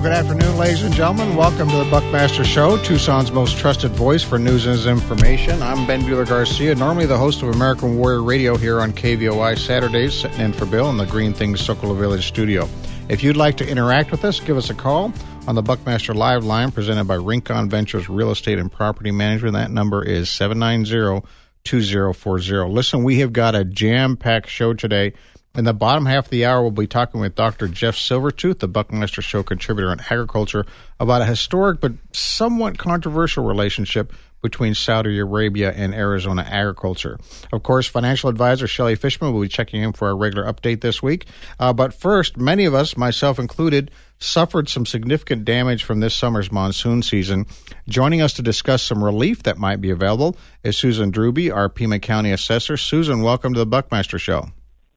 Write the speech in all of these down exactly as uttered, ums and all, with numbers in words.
good afternoon, ladies and gentlemen. Welcome to the Buckmaster Show, Tucson's most trusted voice for news and information. I'm Ben Bueller-Garcia, normally the host of American Warrior Radio here on K V O I Saturdays, sitting in for Bill in the Green Things Sokola Village studio. If you'd like to interact with us, give us a call on the Buckmaster Live line presented by Rincon Ventures Real Estate and Property Management. That number is seven nine zero, two zero four zero. Listen, we have got a jam-packed show today. In the bottom half of the hour, we'll be talking with Doctor Jeff Silvertooth, the Buckmaster Show contributor on agriculture, about a historic but somewhat controversial relationship between Saudi Arabia and Arizona agriculture. Of course, financial advisor Shelley Fishman will be checking in for our regular update this week. Uh, but first, many of us, myself included, suffered some significant damage from this summer's monsoon season. Joining us to discuss some relief that might be available is Susan Drewby, our Pima County assessor. Susan, welcome to the Buckmaster Show.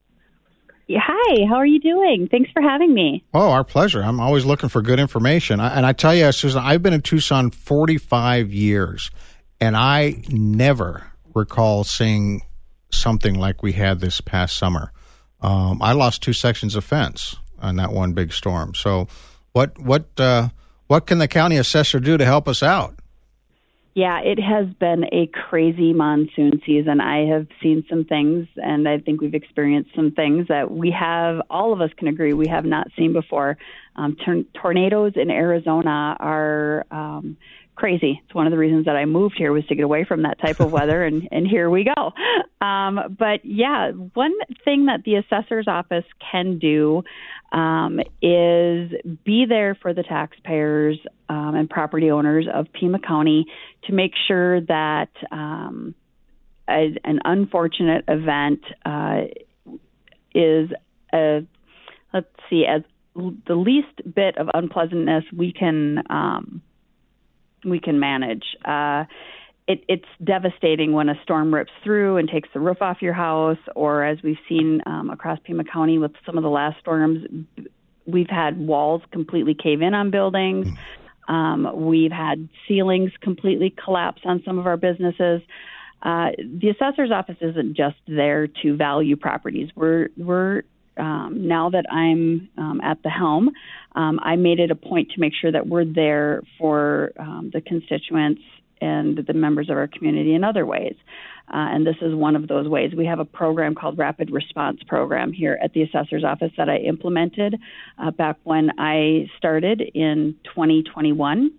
Hi, how are you doing? Thanks for having me. Oh, our pleasure. I'm always looking for good information. And I tell you, Susan, I've been in Tucson forty-five years, and I never recall seeing something like we had this past summer. Um, I lost two sections of fence on that one big storm. So what what uh, what can the county assessor do to help us out? Yeah, it has been a crazy monsoon season. I have seen some things, and I think we've experienced some things that we have, all of us can agree, we have not seen before. Um, tor- tornadoes in Arizona are um, crazy. It's one of the reasons that I moved here was to get away from that type of weather, and, and here we go. Um, but, yeah, one thing that the assessor's office can do um, is be there for the taxpayers um, and property owners of Pima County to make sure that um, a, an unfortunate event uh, is, a, let's see, as the least bit of unpleasantness we can um, we can manage. Uh, it, it's devastating when a storm rips through and takes the roof off your house, or as we've seen um, across Pima County with some of the last storms, we've had walls completely cave in on buildings. Um, we've had ceilings completely collapse on some of our businesses. Uh, the assessor's office isn't just there to value properties. We're we're um, now that I'm um, at the helm, um, I made it a point to make sure that we're there for um, the constituents and the members of our community in other ways. Uh, and this is one of those ways. We have a program called Rapid Response Program here at the assessor's office that I implemented uh, back when I started in twenty twenty-one.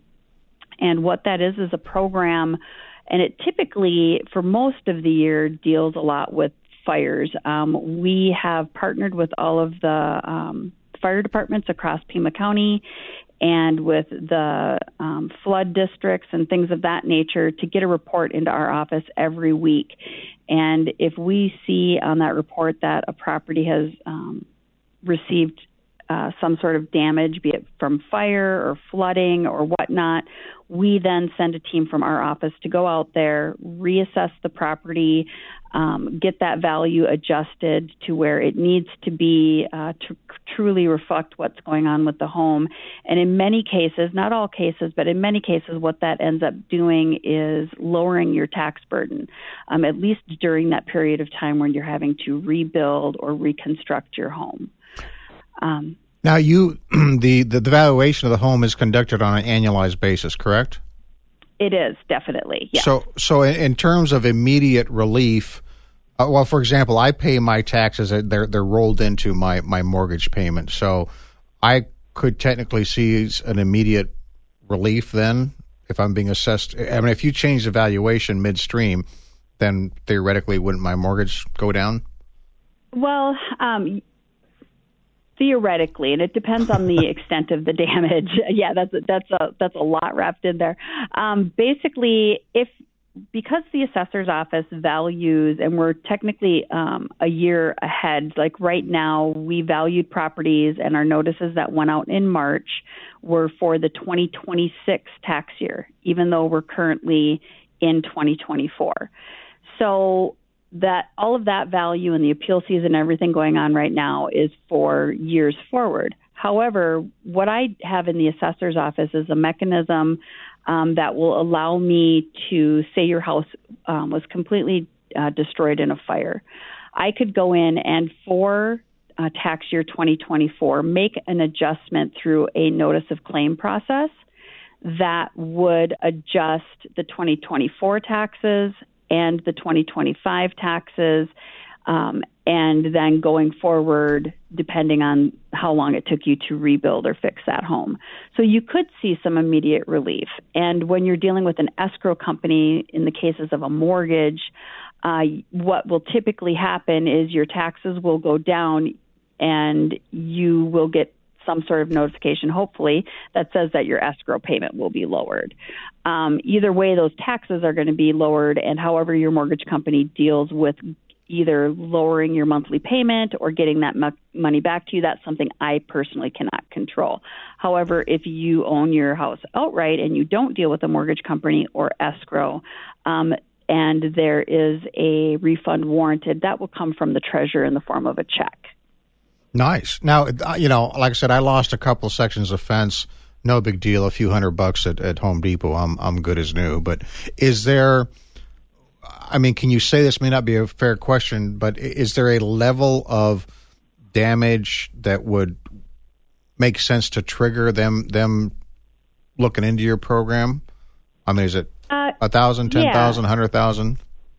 And what that is is a program, and it typically, for most of the year, deals a lot with fires. Um, we have partnered with all of the um, fire departments across Pima County and with the um, flood districts and things of that nature to get a report into our office every week. And if we see on that report that a property has um, received uh, some sort of damage, be it from fire or flooding or whatnot, we then send a team from our office to go out there, reassess the property, um, get that value adjusted to where it needs to be uh, to truly reflect what's going on with the home. And in many cases, not all cases, but in many cases, what that ends up doing is lowering your tax burden, um, at least during that period of time when you're having to rebuild or reconstruct your home. Um, Now, you the, the the valuation of the home is conducted on an annualized basis, correct? It is, definitely, yes. So, so in, in terms of immediate relief, uh, well, for example, I pay my taxes; they're they're rolled into my, my mortgage payment. So, I could technically see an immediate relief then if I'm being assessed. I mean, if you change the valuation midstream, then theoretically, wouldn't my mortgage go down? Well, um, theoretically, and it depends on the extent of the damage. Yeah, that's that's a that's a lot wrapped in there. Um, basically, if because the assessor's office values, and we're technically um, a year ahead. Like right now, we valued properties, and our notices that went out in March were for the twenty twenty-six tax year, even though we're currently in twenty twenty-four. So that all of that value and the appeal season and everything going on right now is for years forward. However, what I have in the assessor's office is a mechanism um, that will allow me to say your house um, was completely uh, destroyed in a fire. I could go in and for uh, tax year twenty twenty-four, make an adjustment through a notice of claim process that would adjust the twenty twenty-four taxes and the twenty twenty-five taxes, um, and then going forward, depending on how long it took you to rebuild or fix that home. So you could see some immediate relief. And when you're dealing with an escrow company, in the cases of a mortgage, uh, what will typically happen is your taxes will go down and you will get some sort of notification, hopefully, that says that your escrow payment will be lowered. Um, either way, those taxes are going to be lowered, and however your mortgage company deals with either lowering your monthly payment or getting that mo- money back to you, that's something I personally cannot control. However, if you own your house outright and you don't deal with a mortgage company or escrow, um, and there is a refund warranted, that will come from the treasurer in the form of a check. Nice. Now, you know, like I said, I lost a couple sections of fence. No big deal. A few hundred bucks at, at Home Depot. I'm I'm good as new. But is there, I mean, can you say this may not be a fair question, but is there a level of damage that would make sense to trigger them them looking into your program? I mean, is it uh, a thousand, ten thousand, yeah. hundred thousand?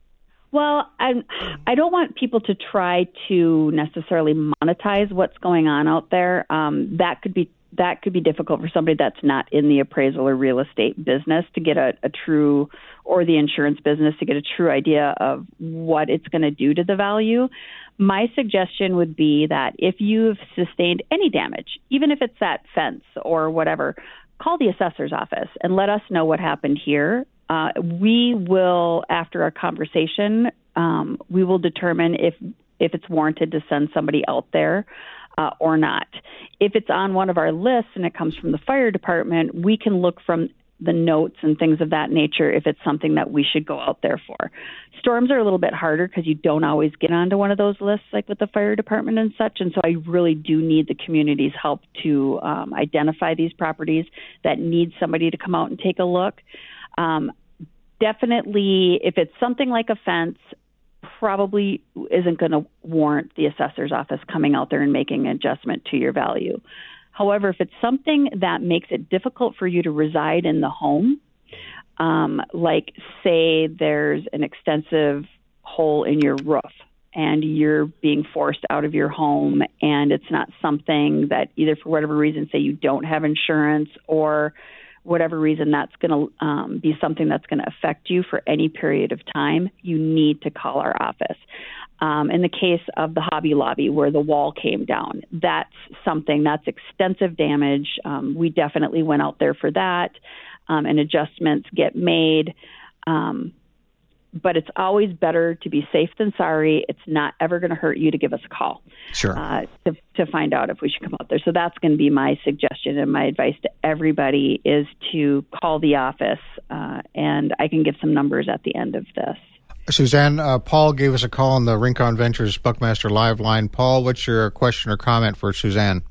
Well, I I don't want people to try to necessarily monetize what's going on out there. Um, that could be that could be difficult for somebody that's not in the appraisal or real estate business to get a, a true, or the insurance business to get a true idea of what it's going to do to the value. My suggestion would be that if you've sustained any damage, even if it's that fence or whatever, call the assessor's office and let us know what happened here. Uh, we will, after our conversation, um, we will determine if if it's warranted to send somebody out there uh, or not. If it's on one of our lists and it comes from the fire department, we can look from the notes and things of that nature if it's something that we should go out there for. Storms are a little bit harder because you don't always get onto one of those lists, like with the fire department and such, and so I really do need the community's help to um, identify these properties that need somebody to come out and take a look. Um, definitely, if it's something like a fence, probably isn't going to warrant the assessor's office coming out there and making an adjustment to your value. However, if it's something that makes it difficult for you to reside in the home, um, like say there's an extensive hole in your roof and you're being forced out of your home and it's not something that either for whatever reason, say you don't have insurance or whatever reason that's going to um, be something that's going to affect you for any period of time, you need to call our office. Um, in the case of the Hobby Lobby where the wall came down, that's something that's extensive damage. Um, we definitely went out there for that, um, and adjustments get made. Um, but it's always better to be safe than sorry. It's not ever going to hurt you to give us a call. Sure. Uh, to, to find out if we should come out there. So that's going to be my suggestion, and my advice to everybody is to call the office, uh, and I can give some numbers at the end of this. Suzanne, uh, Paul gave us a call on the Rincon Ventures Buckmaster Live line. Paul, what's your question or comment for Suzanne?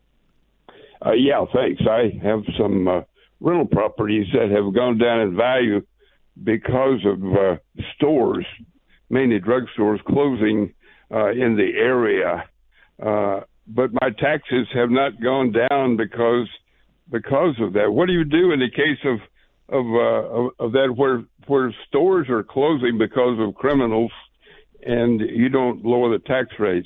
Uh, yeah, thanks. I have some uh, rental properties that have gone down in value because of uh, stores, mainly drugstores, closing uh, in the area. Uh, but my taxes have not gone down because because of that. What do you do in the case of of uh, of, of that where where stores are closing because of criminals and you don't lower the tax rates?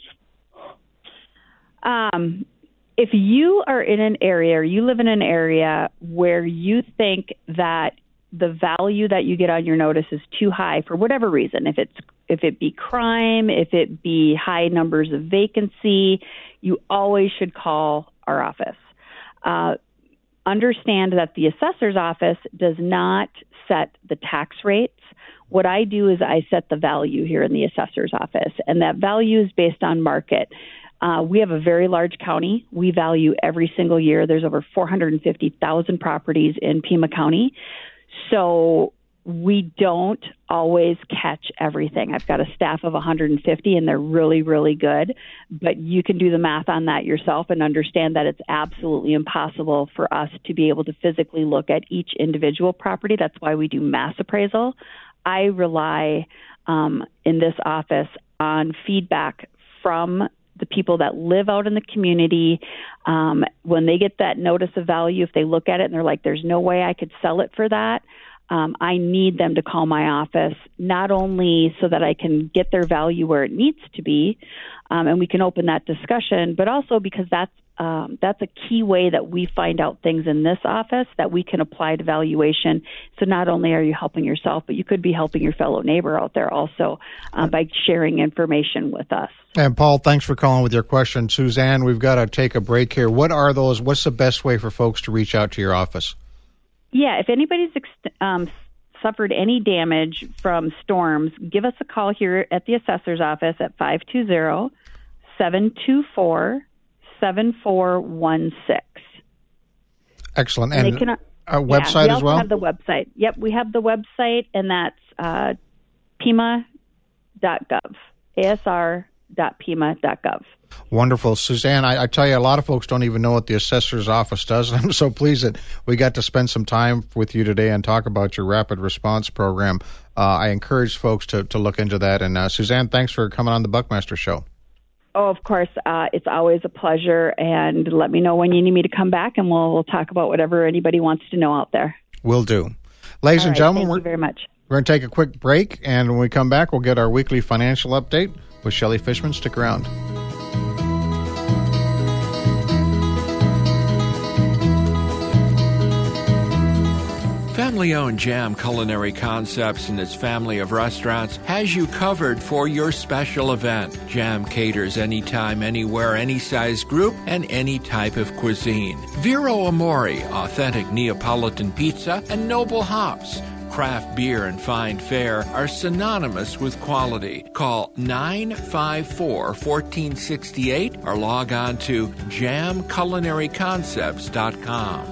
Um, if you are in an area or you live in an area where you think that the value that you get on your notice is too high for whatever reason, if it's if it be crime, if it be high numbers of vacancy, you always should call our office. Uh, understand that the assessor's office does not set the tax rates. What I do is I set the value here in the assessor's office, and that value is based on market. Uh, we have a very large county. We value every single year. There's over four hundred fifty thousand properties in Pima County. So we don't always catch everything. I've got a staff of one hundred fifty, and they're really, really good. But you can do the math on that yourself and understand that it's absolutely impossible for us to be able to physically look at each individual property. That's why we do mass appraisal. I rely um, in this office on feedback from the people that live out in the community, um, when they get that notice of value, if they look at it and they're like, there's no way I could sell it for that, um, I need them to call my office, not only so that I can get their value where it needs to be, um, and we can open that discussion, but also because that's Um, that's a key way that we find out things in this office that we can apply to valuation. So not only are you helping yourself, but you could be helping your fellow neighbor out there also uh, by sharing information with us. And Paul, thanks for calling with your question. Suzanne, we've got to take a break here. What are those? What's the best way for folks to reach out to your office? Yeah, if anybody's ex- um, suffered any damage from storms, give us a call here at the assessor's office at five two zero, seven two four, seven four one six. Excellent. And, and they can, a website yeah, as well? We have the website. Yep, we have the website, and that's uh, pima dot gov, A S R dot pima dot gov. Wonderful. Suzanne, I, I tell you, a lot of folks don't even know what the assessor's office does. I'm so pleased that we got to spend some time with you today and talk about your rapid response program. Uh, I encourage folks to, to look into that. And uh, Suzanne, thanks for coming on the Buckmaster Show. Oh, of course. Uh, it's always a pleasure. And let me know when you need me to come back, and we'll, we'll talk about whatever anybody wants to know out there. Will do. Ladies All and right, gentlemen, thank we're, you very much. we're going to take a quick break. And when we come back, we'll get our weekly financial update with Shelley Fishman. Stick around. Family-owned Jam Culinary Concepts and its family of restaurants has you covered for your special event. Jam caters anytime, anywhere, any size group, and any type of cuisine. Vero Amore, authentic Neapolitan pizza, and Noble Hops. Craft beer and fine fare are synonymous with quality. Call nine five four, one four six eight or log on to jam culinary concepts dot com.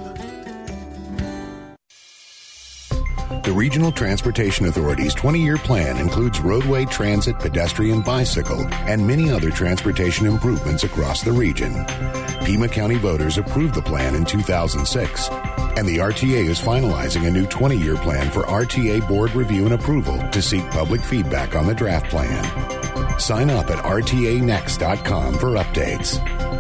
The Regional Transportation Authority's twenty-year plan includes roadway, transit, pedestrian, bicycle, and many other transportation improvements across the region. Pima County voters approved the plan in two thousand six, and the R T A is finalizing a new twenty-year plan for R T A board review and approval to seek public feedback on the draft plan. Sign up at R T A next dot com for updates.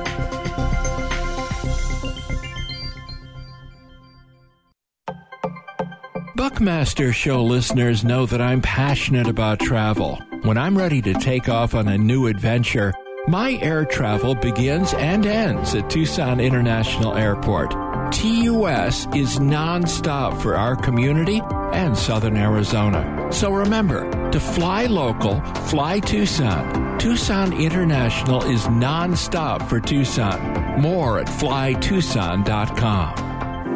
Buckmaster Show listeners know that I'm passionate about travel. When I'm ready to take off on a new adventure, my air travel begins and ends at Tucson International Airport. T U S is nonstop for our community and Southern Arizona. So remember, to fly local, fly Tucson. Tucson International is nonstop for Tucson. More at fly tucson dot com.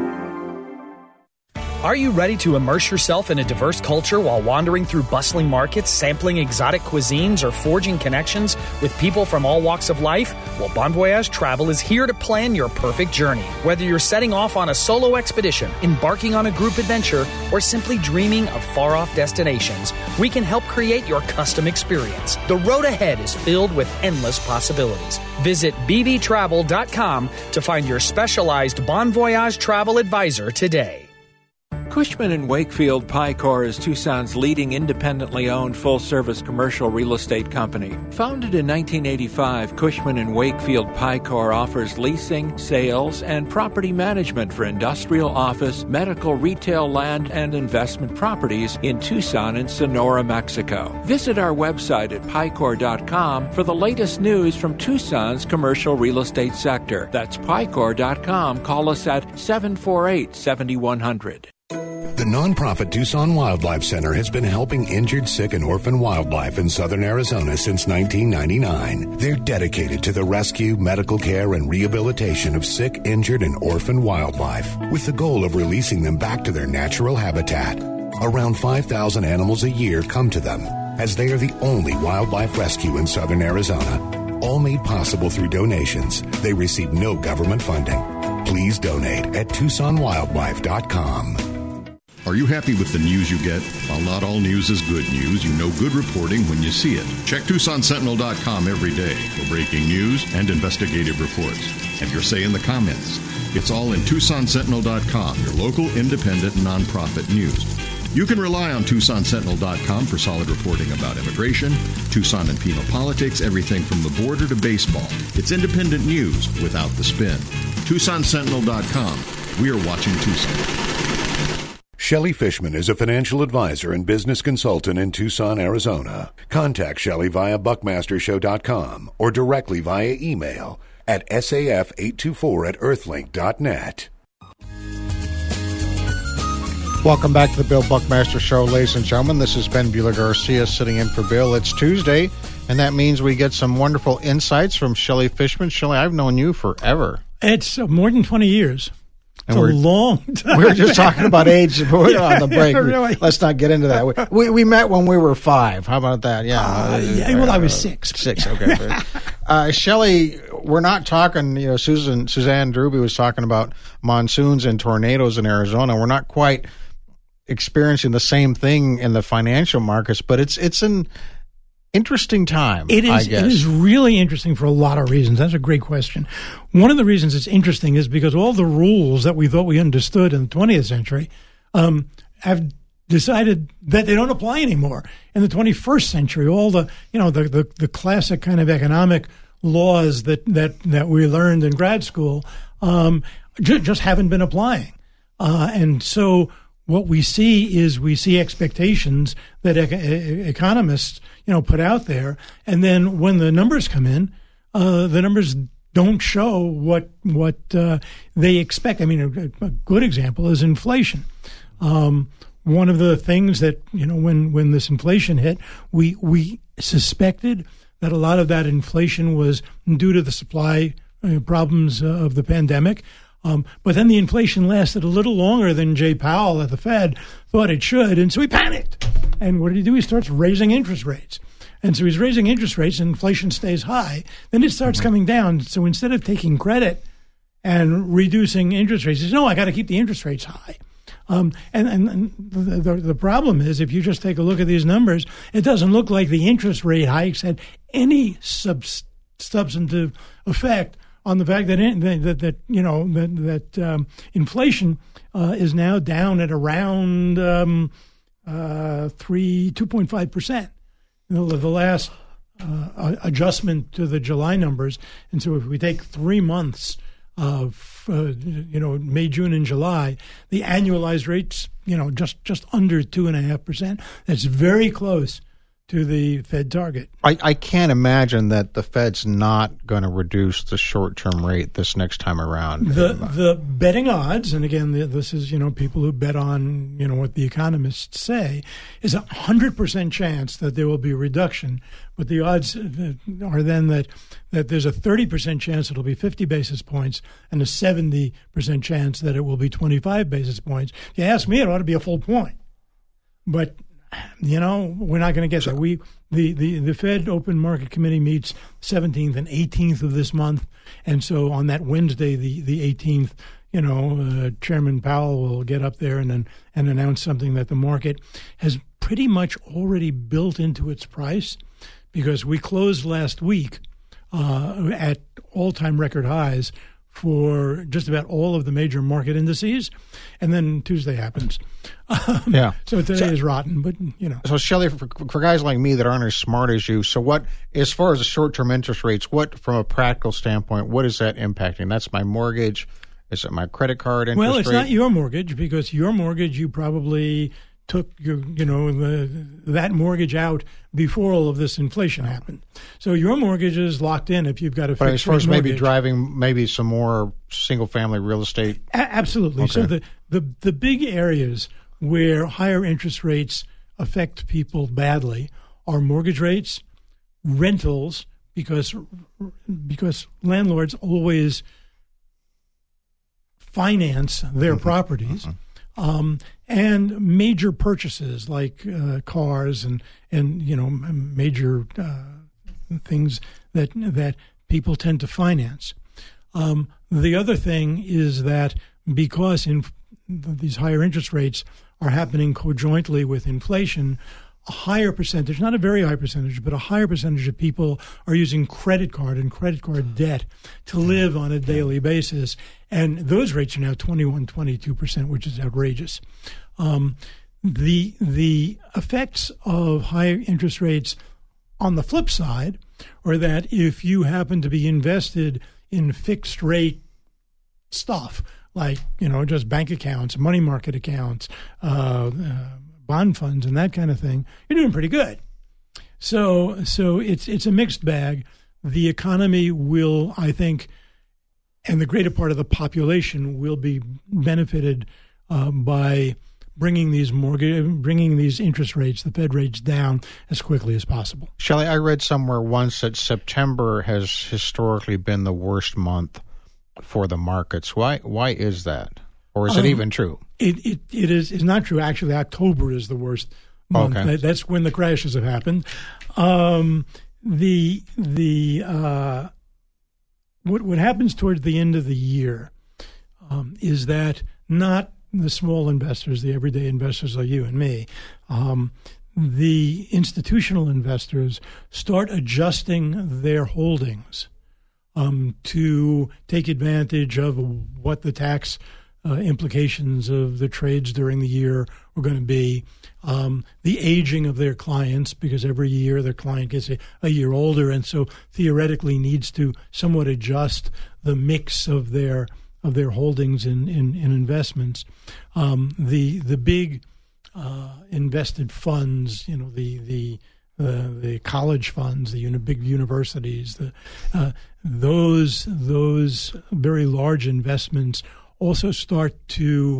Are you ready to immerse yourself in a diverse culture while wandering through bustling markets, sampling exotic cuisines, or forging connections with people from all walks of life? Well, Bon Voyage Travel is here to plan your perfect journey. Whether you're setting off on a solo expedition, embarking on a group adventure, or simply dreaming of far-off destinations, we can help create your custom experience. The road ahead is filled with endless possibilities. Visit b v travel dot com to find your specialized Bon Voyage travel advisor today. Cushman and Wakefield Picor is Tucson's leading independently owned full-service commercial real estate company. Founded in nineteen eighty-five, Cushman and Wakefield Picor offers leasing, sales, and property management for industrial, office, medical, retail, land, and investment properties in Tucson and Sonora, Mexico. Visit our website at picor dot com for the latest news from Tucson's commercial real estate sector. That's picor dot com. Call us at seven four eight, seven one zero zero. The nonprofit Tucson Wildlife Center has been helping injured, sick, and orphan wildlife in southern Arizona since nineteen ninety-nine. They're dedicated to the rescue, medical care, and rehabilitation of sick, injured, and orphan wildlife, with the goal of releasing them back to their natural habitat. Around five thousand animals a year come to them, as they are the only wildlife rescue in southern Arizona. All made possible through donations. They receive no government funding. Please donate at tucson wildlife dot com. Are you happy with the news you get? While not all news is good news, you know good reporting when you see it. Check tucson sentinel dot com every day for breaking news and investigative reports. Have your say in the comments. It's all in tucson sentinel dot com, your local independent nonprofit news. You can rely on Tucson Sentinel dot com for solid reporting about immigration, Tucson and Pima politics, everything from the border to baseball. It's independent news without the spin. Tucson Sentinel dot com. We are watching Tucson. Shelley Fishman is a financial advisor and business consultant in Tucson, Arizona. Contact Shelley via buckmaster show dot com or directly via email at S A F eight two four at earthlink dot net. Welcome back to the Bill Buckmaster Show, ladies and gentlemen. This is Ben Bueller Garcia sitting in for Bill. It's Tuesday, and that means we get some wonderful insights from Shelley Fishman. Shelley, I've known you forever. It's uh, more than twenty years. It's and a long time. We were just talking about age yeah, on the break. Really. Let's not get into that. We, we we met when we were five. How about that? Yeah. Uh, yeah well, I was six. Six, okay. uh, Shelley, we're not talking, you know, Susan Suzanne Druby was talking about monsoons and tornadoes in Arizona. We're not quite experiencing the same thing in the financial markets, but it's it's an interesting time. It is. I guess. It is really interesting for a lot of reasons. That's a great question. One of the reasons it's interesting is because all the rules that we thought we understood in the twentieth century um, have decided that they don't apply anymore in the twenty-first century. All the you know the the, the classic kind of economic laws that that that we learned in grad school um, j- just haven't been applying, uh, and so. What we see is we see expectations that ec- economists, you know, put out there, and then when the numbers come in, uh, the numbers don't show what what uh, they expect. I mean, a, a good example is inflation. Um, one of the things that you know, when when this inflation hit, we we suspected that a lot of that inflation was due to the supply uh, problems uh, of the pandemic. Um, but then the inflation lasted a little longer than Jay Powell at the Fed thought it should, and so he panicked. And what did he do? He starts raising interest rates. And so he's raising interest rates, and inflation stays high. Then it starts coming down. So instead of taking credit and reducing interest rates, he says, no, I got to keep the interest rates high. Um, and and, and the, the, the problem is, if you just take a look at these numbers, it doesn't look like the interest rate hikes had any sub- substantive effect on the fact that that, that you know that that um, inflation uh, is now down at around um, uh, three two point five percent. The last uh, adjustment to the July numbers, and so if we take three months of uh, you know May, June, and July, the annualized rates you know just just under two and a half percent. That's very close to the Fed target. I, I can't imagine that the Fed's not going to reduce the short-term rate this next time around. The the betting odds, and again, this is, you know, people who bet on, you know, what the economists say, is a one hundred percent chance that there will be a reduction. But the odds are then that, that there's a thirty percent chance it'll be fifty basis points and a seventy percent chance that it will be twenty-five basis points. If you ask me, it ought to be a full point. But you know, we're not going to get there. We the, the, the Fed Open Market Committee meets seventeenth and eighteenth of this month, and so on that Wednesday, the, the eighteenth, you know, uh, Chairman Powell will get up there and and announce something that the market has pretty much already built into its price, because we closed last week uh, at all-time record highs for just about all of the major market indices, and then Tuesday happens. Um, yeah. So today so, is rotten, but you know. So Shelley, for, for guys like me that aren't as smart as you, so what, as far as the short-term interest rates, what, from a practical standpoint, what is that impacting? That's my mortgage. Is it my credit card interest rate? Well, it's rate? not your mortgage, because your mortgage you probably took your, you know, the, that mortgage out before all of this inflation happened. So your mortgage is locked in if you've got a fixed rate mortgage. But as far as maybe driving maybe some more single-family real estate? A- absolutely. Okay. So the, the, the big areas where higher interest rates affect people badly are mortgage rates, rentals, because because landlords always finance their mm-hmm. properties, mm-hmm. Um, and major purchases like uh, cars and, and you know major uh, things that that people tend to finance. Um, the other thing is that because in these higher interest rates are happening conjointly with inflation, a higher percentage, not a very high percentage, but a higher percentage of people are using credit card and credit card debt to live on a daily basis. And those rates are now twenty-one, twenty-two percent, which is outrageous. Um, the the effects of higher interest rates on the flip side are that if you happen to be invested in fixed rate stuff, like, you know, just bank accounts, money market accounts, uh, uh, bond funds, and that kind of thing, you're doing pretty good. So, so it's it's a mixed bag. The economy will, I think, and the greater part of the population will be benefited uh, by bringing these mortgage, bringing these interest rates, the Fed rates, down as quickly as possible. Shelley, I read somewhere once that September has historically been the worst month for the markets. Why? Why is that? Or is it um, even true? It it it is. It's not true. Actually, October is the worst month. Okay. That, that's when the crashes have happened. Um, the the uh, what what happens towards the end of the year um, is that not the small investors, the everyday investors like you and me, um, the institutional investors start adjusting their holdings um, to take advantage of what the tax uh, implications of the trades during the year are going to be, um, the aging of their clients, because every year their client gets a, a year older, and so theoretically needs to somewhat adjust the mix of their of their holdings in, in, in investments. Um, the the big uh, invested funds, you know, the the uh, the college funds, the uni- big universities, the uh, those those very large investments also start to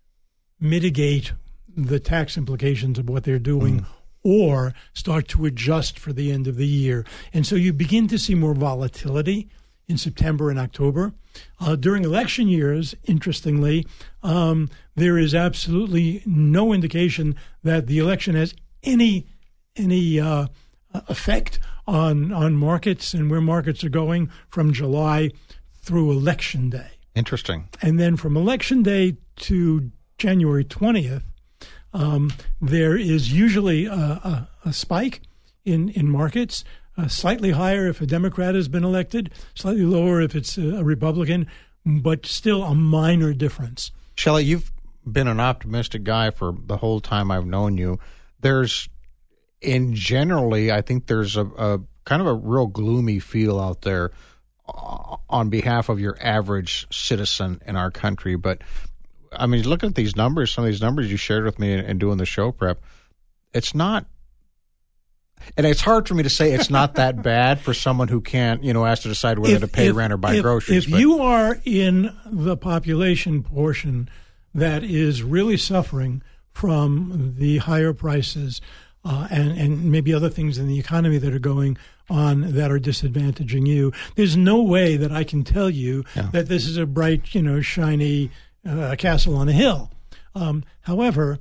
mitigate the tax implications of what they're doing, mm. or start to adjust for the end of the year, and so you begin to see more volatility in September and October. Uh, during election years, interestingly, um, there is absolutely no indication that the election has any any uh, effect on on markets and where markets are going from July through Election Day. Interesting. And then from Election Day to January twentieth, um, there is usually a, a, a spike in, in markets. Uh, slightly higher if a Democrat has been elected, slightly lower if it's a, a Republican, but still a minor difference. Shelley, you've been an optimistic guy for the whole time I've known you. There's, in generally, I think there's a, a kind of a real gloomy feel out there on behalf of your average citizen in our country. But, I mean, look at these numbers, some of these numbers you shared with me in, in doing the show prep. It's not, and it's hard for me to say it's not that bad for someone who can't, you know, has to decide whether if, to pay if, rent or buy if, groceries. If but. you are in the population portion that is really suffering from the higher prices uh, and, and maybe other things in the economy that are going on that are disadvantaging you, there's no way that I can tell you yeah. that this is a bright, you know, shiny uh, castle on a hill. Um, however,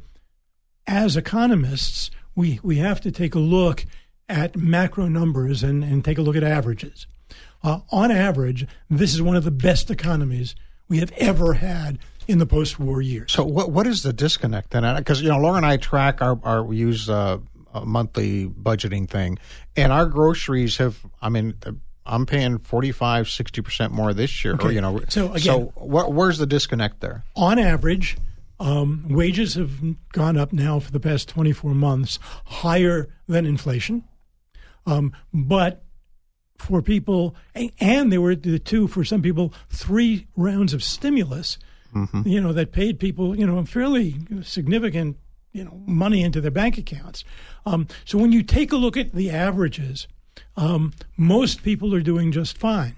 as economists, we, we have to take a look at macro numbers and, and take a look at averages. Uh, on average, this is one of the best economies we have ever had in the post-war years. So what what is the disconnect then? Because, you know, Laura and I track our, our we use uh, a monthly budgeting thing, and our groceries have, I mean, I'm paying forty-five, sixty percent more this year. Okay. Or, you know, so, again, so wh- where's the disconnect there? On average, um, wages have gone up now for the past twenty-four months, higher than inflation. Um, but for people, and there were the two, for some people, three rounds of stimulus, mm-hmm. you know, that paid people, you know, fairly significant, you know, money into their bank accounts. Um, so when you take a look at the averages, um, most people are doing just fine.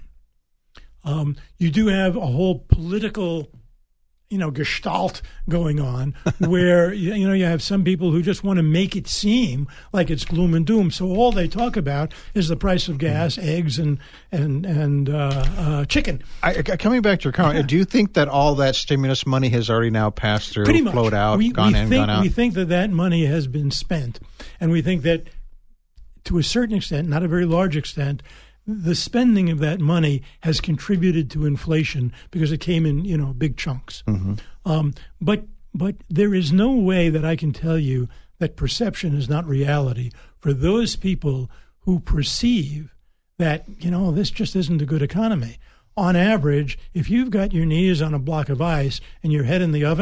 Um, you do have a whole political, you know, gestalt going on where, you know, you have some people who just want to make it seem like it's gloom and doom. So all they talk about is the price of gas, mm-hmm. eggs, and and and uh, uh, chicken. I, coming back to your comment, yeah. do you think that all that stimulus money has already now passed through, Pretty much. flowed out, we, gone we in, think, gone out? We think that that money has been spent, and we think that to a certain extent, not a very large extent, the spending of that money has contributed to inflation because it came in, you know, big chunks. Mm-hmm. Um, but but there is no way that I can tell you that perception is not reality for those people who perceive that, you know, this just isn't a good economy. On average, if you've got your knees on a block of ice and your head in the oven,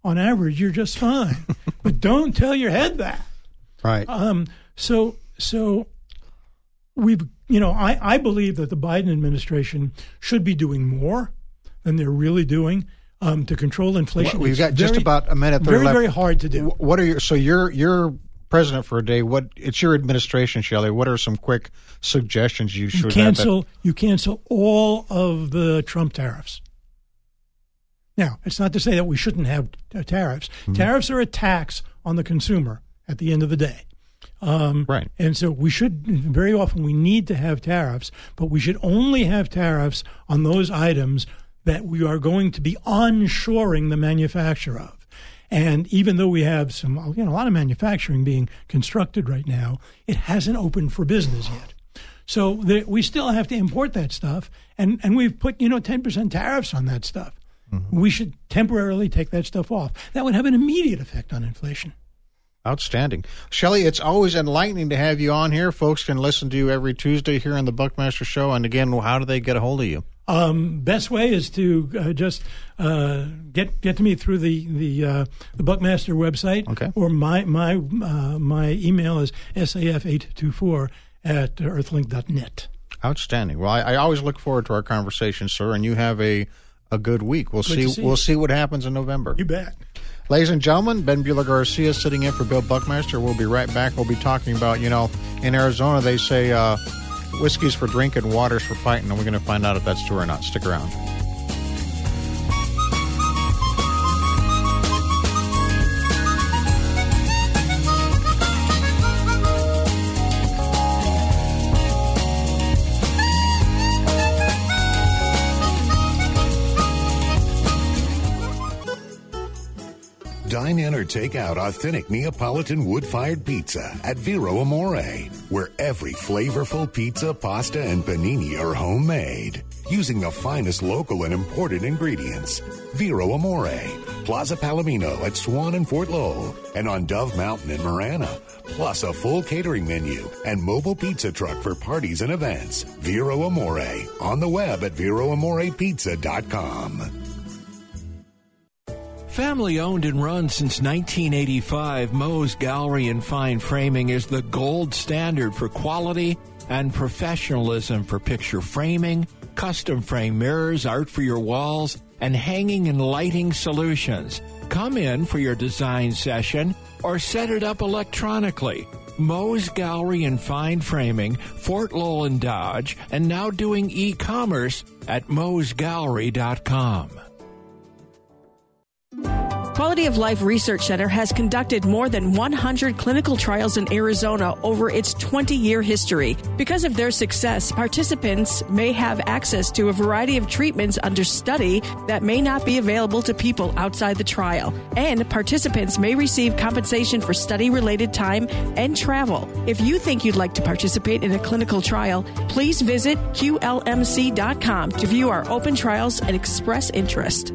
on average, you're just fine. But don't tell your head that. Right. Um, so, so we've, you know, I, I believe that the Biden administration should be doing more than they're really doing um, to control inflation. We've It's got very, just about a minute. Very, left. very hard to do. What are your, so you're, you're president for a day. What, it's your administration, Shelley. What are some quick suggestions you should you cancel, have? That- you cancel all of the Trump tariffs. Now, it's not to say that we shouldn't have uh, tariffs. Mm-hmm. Tariffs are a tax on the consumer at the end of the day. Um, right. And so we should, very often we need to have tariffs, but we should only have tariffs on those items that we are going to be onshoring the manufacture of. And even though we have some, you know, a lot of manufacturing being constructed right now, it hasn't opened for business yet. So the, we still have to import that stuff, and, and we've put, you know, ten percent tariffs on that stuff. Mm-hmm. We should temporarily take that stuff off. That would have an immediate effect on inflation. Outstanding. Shelley, it's always enlightening to have you on here. Folks can listen to you every Tuesday here on the Buckmaster Show. And again, how do they get a hold of you? Um, best way is to uh, just uh, get get to me through the the, uh, the Buckmaster website. Okay. Or my my uh, my email is S A F eight two four at earthlink dot net. Outstanding. Well, I, I always look forward to our conversation, sir. And you have a a good week. We'll good see. see we'll you. see what happens in November. You bet. Ladies and gentlemen, Ben Bueller Garcia sitting in for Bill Buckmaster. We'll be right back. We'll be talking about, you know, in Arizona they say uh, whiskey's for drinking, water's for fighting, and we're going to find out if that's true or not. Stick around. Dine in or take out authentic Neapolitan wood-fired pizza at Vero Amore, where every flavorful pizza, pasta, and panini are homemade, using the finest local and imported ingredients. Vero Amore, Plaza Palomino at Swan and Fort Lowell, and on Dove Mountain in Marana, plus a full catering menu and mobile pizza truck for parties and events. Vero Amore, on the web at vero amore pizza dot com. Family owned and run since nineteen eighty-five, Moe's Gallery and Fine Framing is the gold standard for quality and professionalism for picture framing, custom frame mirrors, art for your walls, and hanging and lighting solutions. Come in for your design session or set it up electronically. Moe's Gallery and Fine Framing, Fort Lowell and Dodge, and now doing e-commerce at moes gallery dot com. Quality of Life Research Center has conducted more than one hundred clinical trials in Arizona over its twenty-year history. Because of their success, participants may have access to a variety of treatments under study that may not be available to people outside the trial. And participants may receive compensation for study-related time and travel. If you think you'd like to participate in a clinical trial, please visit Q L M C dot com to view our open trials and express interest.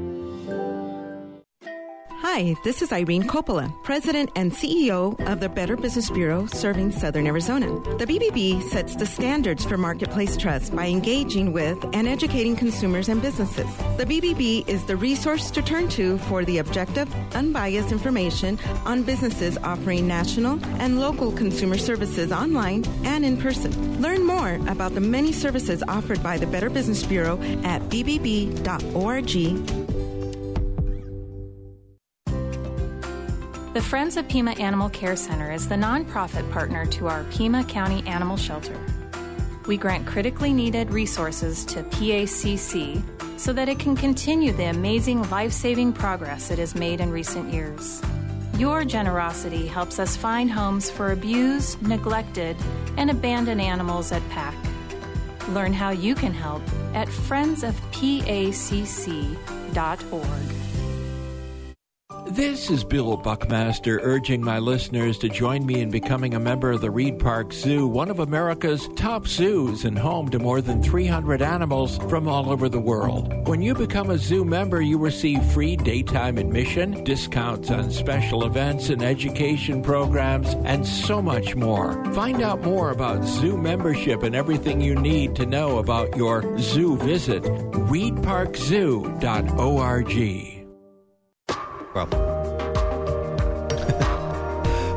Hi, this is Irene Coppola, President and C E O of the Better Business Bureau serving Southern Arizona. The B B B sets the standards for marketplace trust by engaging with and educating consumers and businesses. The B B B is the resource to turn to for the objective, unbiased information on businesses offering national and local consumer services online and in person. Learn more about the many services offered by the Better Business Bureau at b b b dot org. The Friends of Pima Animal Care Center is the nonprofit partner to our Pima County Animal Shelter. We grant critically needed resources to P A C C so that it can continue the amazing life-saving progress it has made in recent years. Your generosity helps us find homes for abused, neglected, and abandoned animals at P A C. Learn how you can help at friends of p a c c dot org. This is Bill Buckmaster urging my listeners to join me in becoming a member of the Reed Park Zoo, one of America's top zoos and home to more than three hundred animals from all over the world. When you become a zoo member, you receive free daytime admission, discounts on special events and education programs, and so much more. Find out more about zoo membership and everything you need to know about your zoo visit. reed park zoo dot org. Well,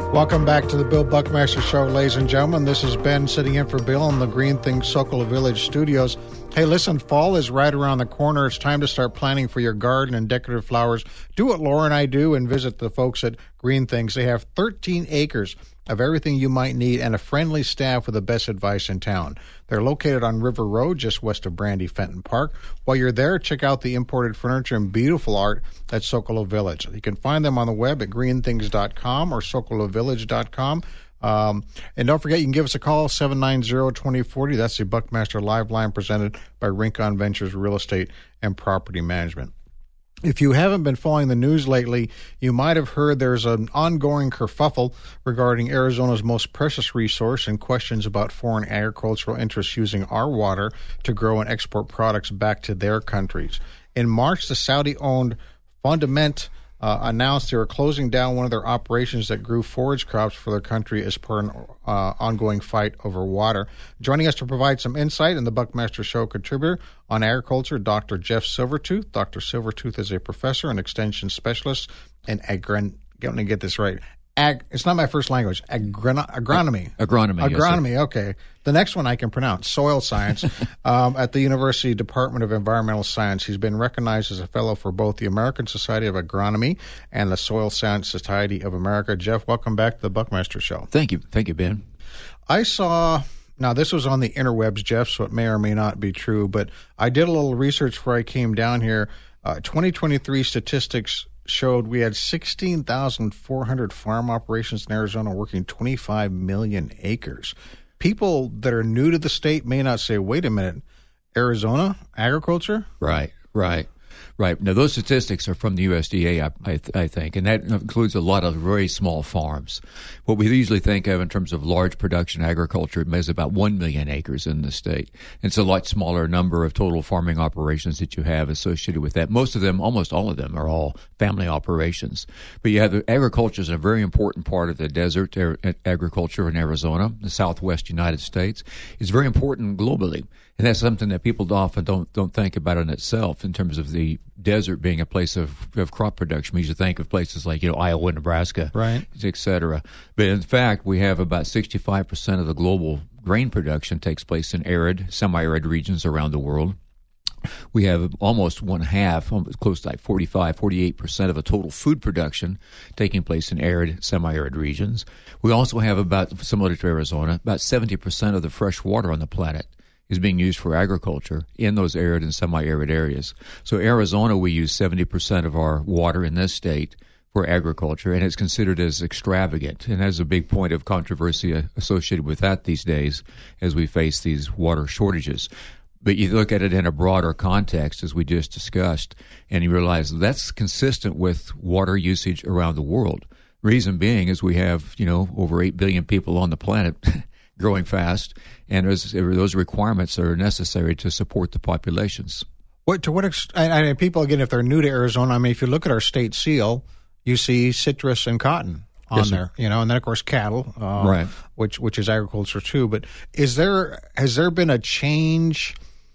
Welcome back to the Bill Buckmaster Show, ladies and gentlemen. This is Ben sitting in for Bill in the Green Things Sokola Village studios. Hey, listen, fall is right around the corner. It's time to start planning for your garden and decorative flowers. Do what Laura and I do and visit the folks at Green Things. They have thirteen acres of everything you might need and a friendly staff with the best advice in town. They're located on River Road, just west of Brandy Fenton Park. While you're there, check out the imported furniture and beautiful art at Sokola Village. You can find them on the web at green things dot com or sokola village dot com. Um, and don't forget, you can give us a call, seven nine zero, two zero four zero. That's the Buckmaster Live Line presented by Rincon Ventures Real Estate and Property Management. If you haven't been following the news lately, you might have heard there's an ongoing kerfuffle regarding Arizona's most precious resource and questions about foreign agricultural interests using our water to grow and export products back to their countries. In March, the Saudi-owned Fundament uh, announced they were closing down one of their operations that grew forage crops for their country as per an uh, ongoing fight over water. Joining us to provide some insight in the Buckmaster Show contributor on agriculture, Doctor Jeff Silvertooth. Doctor Silvertooth is a professor and extension specialist in agron. Let me get this right. Ag, it's not my first language. Agron, agronomy. Agronomy. Agronomy. Yes, okay. The next one I can pronounce. Soil science um, at the University Department of Environmental Science. He's been recognized as a fellow for both the American Society of Agronomy and the Soil Science Society of America. Jeff, welcome back to the Buckmaster Show. Thank you. Thank you, Ben. I saw. Now, this was on the interwebs, Jeff, so it may or may not be true, but I did a little research before I came down here. Uh, twenty twenty-three statistics showed we had sixteen thousand four hundred farm operations in Arizona working twenty-five million acres. People that are new to the state may not say, wait a minute, Arizona agriculture? Right, right. Right. Now, those statistics are from the U S D A, I, I, I think, and that includes a lot of very small farms. What we usually think of in terms of large production agriculture is about one million acres in the state. It's a lot smaller number of total farming operations that you have associated with that. Most of them, almost all of them, are all family operations. But you have agriculture is a very important part of the desert agriculture in Arizona, the southwest United States. It's very important globally. And that's something that people often don't don't think about in itself in terms of the desert being a place of, of crop production. We usually think of places like, you know, Iowa, Nebraska, right, et cetera. But in fact, we have about sixty-five percent of the global grain production takes place in arid, semi-arid regions around the world. We have almost one half, close to like forty-five, forty-eight percent of the total food production taking place in arid, semi-arid regions. We also have about, similar to Arizona, about seventy percent of the fresh water on the planet is being used for agriculture in those arid and semi-arid areas. So Arizona, we use seventy percent of our water in this state for agriculture, and it's considered as extravagant. And there's a big point of controversy associated with that these days as we face these water shortages. But you look at it in a broader context, as we just discussed, and you realize that's consistent with water usage around the world. Reason being is we have, you know, over eight billion people on the planet growing fast, and those, those requirements are necessary to support the populations. What to what extent? I mean, people, again, if they're new to Arizona, I mean, if you look at our state seal, you see citrus and cotton on yes, there, you know, and then of course cattle, uh, right, which which is agriculture too. But is there has there been a change?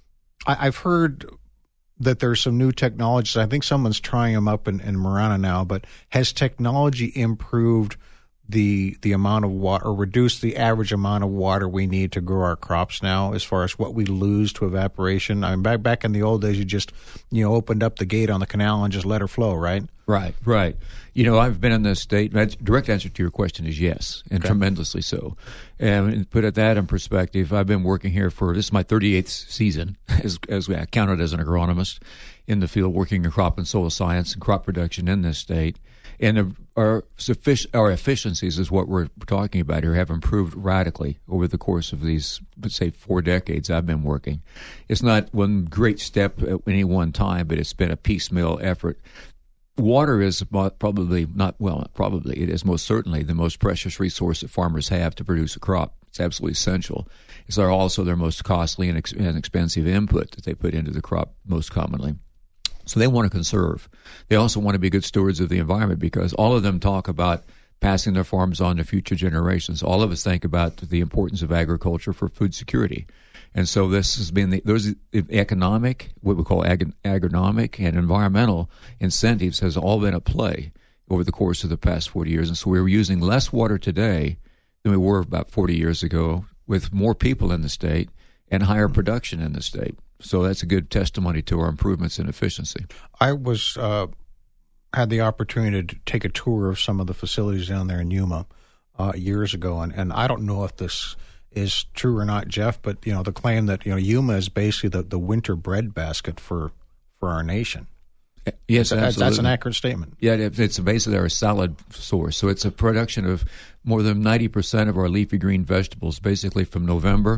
I, I've heard that there's some new technologies. I think someone's trying them up in, in Marana now. But has technology improved the the amount of water, or reduce the average amount of water we need to grow our crops now, as far as what we lose to evaporation? I mean, back back in the old days, you just, you know, opened up the gate on the canal and just let her flow, right? Right, right. You know, I've been in this state. Direct answer to your question is yes, and okay. tremendously so. And put that in perspective, I've been working here for, this is my thirty-eighth season, as as I counted as an agronomist in the field, working in crop and soil science and crop production in this state. And our sufficient, our efficiencies is what we're talking about here have improved radically over the course of these, let's say, four decades I've been working. It's not one great step at any one time, but it's been a piecemeal effort. Water is probably not, well, probably, it is most certainly the most precious resource that farmers have to produce a crop. It's absolutely essential. It's also their most costly and, ex- and expensive input that they put into the crop most commonly. So they want to conserve. They also want to be good stewards of the environment, because all of them talk about passing their farms on to future generations. All of us think about the importance of agriculture for food security. And so this has been the, those economic, what we call ag, agronomic and environmental incentives has all been at play over the course of the past forty years. And so we're using less water today than we were about forty years ago, with more people in the state and higher production in the state. So that's a good testimony to our improvements in efficiency. I was uh, had the opportunity to take a tour of some of the facilities down there in Yuma uh, years ago, and, and I don't know if this is true or not, Jeff, but you know the claim that you know Yuma is basically the, the winter breadbasket for for our nation. Yes, that's, absolutely. That's an accurate statement. Yeah, it's basically our salad source. So it's a production of more than ninety percent of our leafy green vegetables, basically from November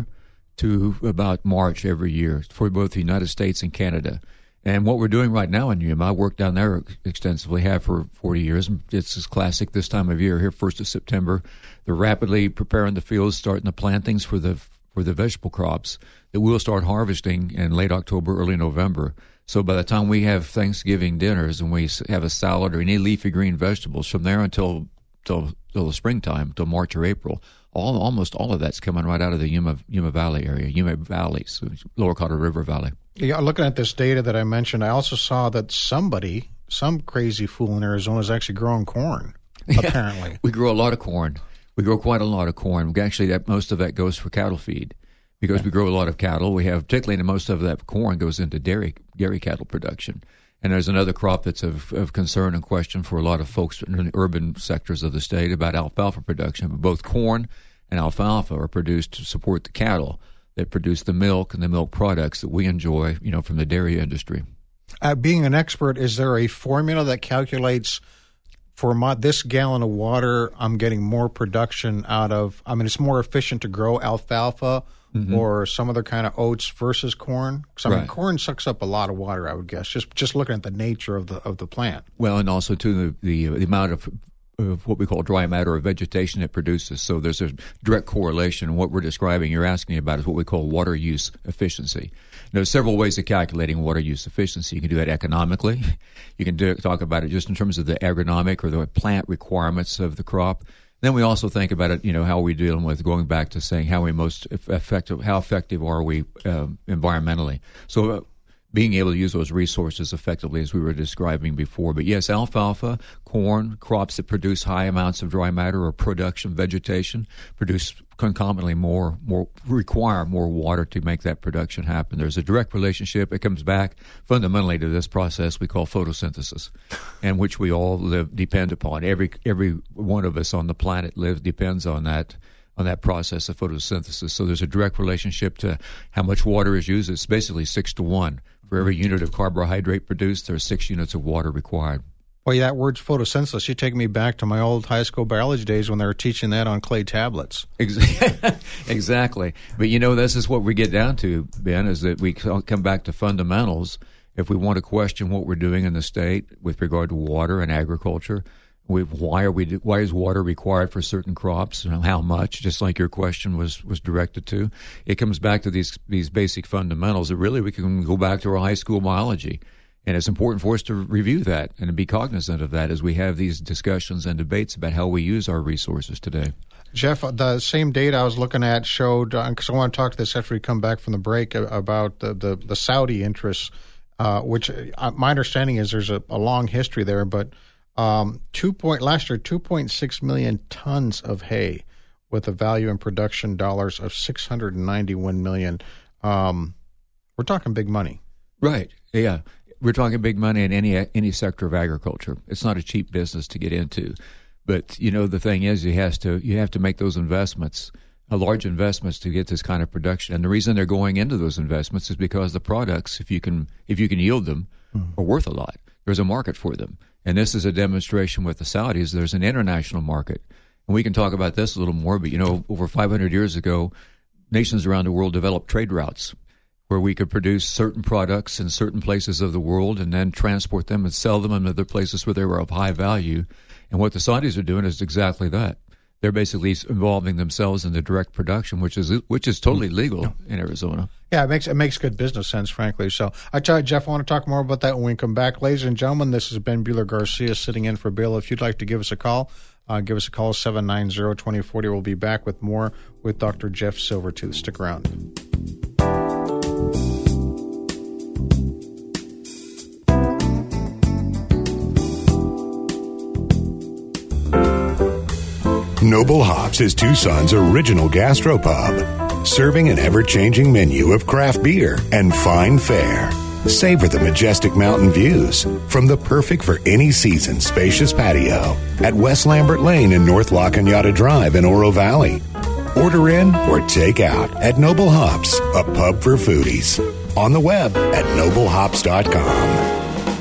to about March every year for both the United States and Canada. And what we're doing right now in Yuma, I work down there extensively, have for forty years. It's just classic this time of year, here first of September. They're rapidly preparing the fields, starting the plantings for the for the vegetable crops that we'll start harvesting in late October, early November. So by the time we have Thanksgiving dinners and we have a salad or any leafy green vegetables, from there until till, till the springtime, till March or April, all almost all of that's coming right out of the Yuma Yuma Valley area, Yuma Valley, so Lower Colorado River Valley. Yeah, looking at this data that I mentioned, I also saw that somebody, some crazy fool in Arizona, is actually growing corn. Apparently, yeah, we grow a lot of corn. We grow quite a lot of corn. Actually, that most of that goes for cattle feed. Because we grow a lot of cattle, we have, particularly most of that corn goes into dairy dairy cattle production. And there's another crop that's of, of concern and question for a lot of folks in the urban sectors of the state about alfalfa production. But both corn and alfalfa are produced to support the cattle that produce the milk and the milk products that we enjoy, you know, from the dairy industry. Uh, being an expert, is there a formula that calculates for my, this gallon of water, I'm getting more production out of, I mean, it's more efficient to grow alfalfa Mm-hmm. or some other kind of oats versus corn? Because I mean, right. corn sucks up a lot of water, I would guess. Just just looking at the nature of the of the plant. Well, and also too the the, the amount of, of what we call dry matter or vegetation it produces. So there's a direct correlation. What we're describing, you're asking about, is what we call water use efficiency. There's several ways of calculating water use efficiency. You can do that economically. You can do, talk about it just in terms of the agronomic or the plant requirements of the crop. Then we also think about it, you know, how are we dealing with, going back to saying how we most effective, how effective are we um, environmentally? So uh, being able to use those resources effectively, as we were describing before. But yes, alfalfa, corn, crops that produce high amounts of dry matter or production vegetation produce concomitantly more, more require more water to make that production happen. There's a direct relationship. It comes back fundamentally to this process we call photosynthesis, and which we all live depend upon. Every every one of us on the planet lives depends on that on that process of photosynthesis. So there's a direct relationship to how much water is used. It's basically six to one. For every unit of carbohydrate produced, there's six units of water required. Well, yeah, that word's photosynthesis. You take me back to my old high school biology days when they were teaching that on clay tablets. Exactly. But, you know, this is what we get down to, Ben, is that we come back to fundamentals. If we want to question what we're doing in the state with regard to water and agriculture, we, why are we? Why is water required for certain crops? And how much? Just like your question was, was directed to, it comes back to these these basic fundamentals that really we can go back to our high school biology, and it's important for us to review that and to be cognizant of that as we have these discussions and debates about how we use our resources today. Jeff, the same data I was looking at showed, because uh, I want to talk to this after we come back from the break, about the the, the Saudi interests, uh, which uh, my understanding is there's a, a long history there, but. Um, two point last year, two point six million tons of hay, with a value in production dollars of six hundred ninety-one million. Um, we're talking big money, right? Yeah, we're talking big money in any any sector of agriculture. It's not a cheap business to get into, but you know the thing is, you has to you have to make those investments, uh, large investments, to get this kind of production. And the reason they're going into those investments is because the products, if you can if you can yield them, mm-hmm. are worth a lot. There's a market for them. And this is a demonstration with the Saudis. There's an international market. And we can talk about this a little more, but, you know, over five hundred years ago, nations around the world developed trade routes where we could produce certain products in certain places of the world and then transport them and sell them in other places where they were of high value. And what the Saudis are doing is exactly that. They're basically involving themselves in the direct production, which is which is totally legal in Arizona. Yeah, it makes it makes good business sense, frankly. So, I tell you, Jeff, I want to talk more about that when we come back. Ladies and gentlemen, this is Ben Buehler-Garcia sitting in for Bill. If you'd like to give us a call, uh, give us a call, seven nine zero, two zero four zero. We'll be back with more with Doctor Jeff Silvertooth. Stick around. Noble Hops is Tucson's original gastropub, serving an ever-changing menu of craft beer and fine fare. Savor the majestic mountain views from the perfect for any season spacious patio at West Lambert Lane and North La Cañada Drive in Oro Valley. Order in or take out at Noble Hops, a pub for foodies. On the web at noble hops dot com.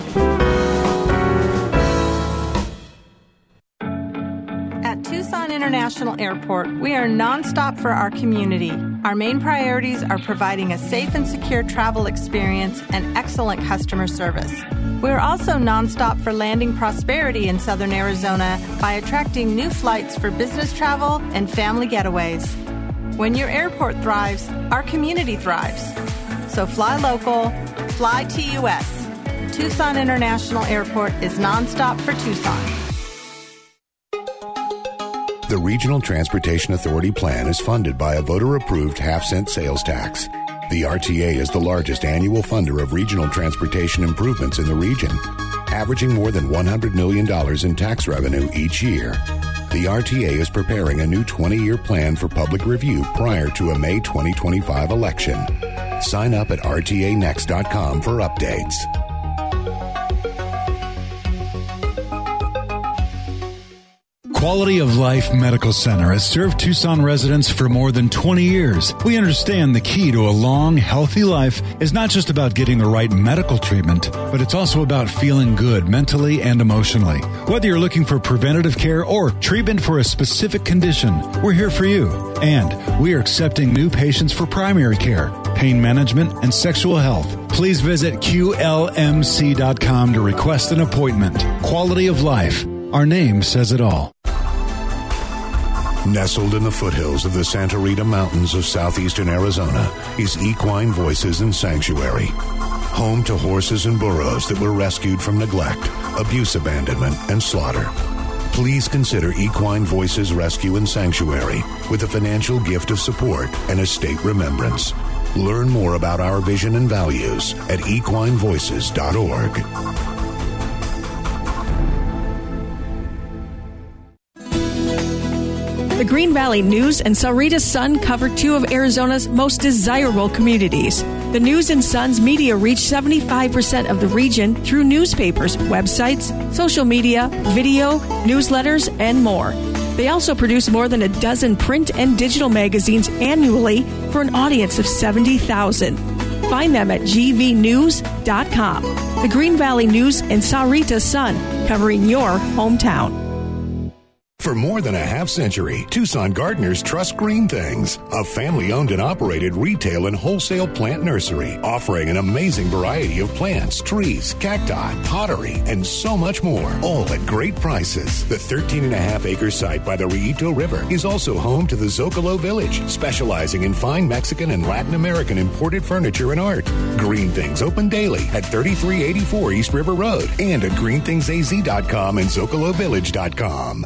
International Airport, we are nonstop for our community. Our main priorities are providing a safe and secure travel experience and excellent customer service. We are also nonstop for landing prosperity in Southern Arizona by attracting new flights for business travel and family getaways. When your airport thrives, our community thrives. So fly local, fly T U S. Tucson International Airport is nonstop for Tucson. The Regional Transportation Authority plan is funded by a voter-approved half-cent sales tax. The R T A is the largest annual funder of regional transportation improvements in the region, averaging more than one hundred million dollars in tax revenue each year. The R T A is preparing a new twenty-year plan for public review prior to a May twenty twenty-five election. Sign up at R T A next dot com for updates. Quality of Life Medical Center has served Tucson residents for more than twenty years. We understand the key to a long, healthy life is not just about getting the right medical treatment, but it's also about feeling good mentally and emotionally. Whether you're looking for preventative care or treatment for a specific condition, we're here for you. And we are accepting new patients for primary care, pain management, and sexual health. Please visit Q L M C dot com to request an appointment. Quality of Life. Our name says it all. Nestled in the foothills of the Santa Rita Mountains of southeastern Arizona is Equine Voices and Sanctuary. Home to horses and burros that were rescued from neglect, abuse, abandonment, and slaughter. Please consider Equine Voices Rescue and Sanctuary with a financial gift of support and estate remembrance. Learn more about our vision and values at equine voices dot org. The Green Valley News and Sahuarita Sun cover two of Arizona's most desirable communities. The News and Sun's media reach seventy-five percent of the region through newspapers, websites, social media, video, newsletters, and more. They also produce more than a dozen print and digital magazines annually for an audience of seventy thousand. Find them at G V news dot com. The Green Valley News and Sahuarita Sun, covering your hometown. For more than a half century, Tucson gardeners trust Green Things, a family-owned and operated retail and wholesale plant nursery, offering an amazing variety of plants, trees, cacti, pottery, and so much more, all at great prices. The thirteen and a half acre site by the Rillito River is also home to the Zocalo Village, specializing in fine Mexican and Latin American imported furniture and art. Green Things open daily at thirty-three eighty-four East River Road and at green things a z dot com and zocalo village dot com.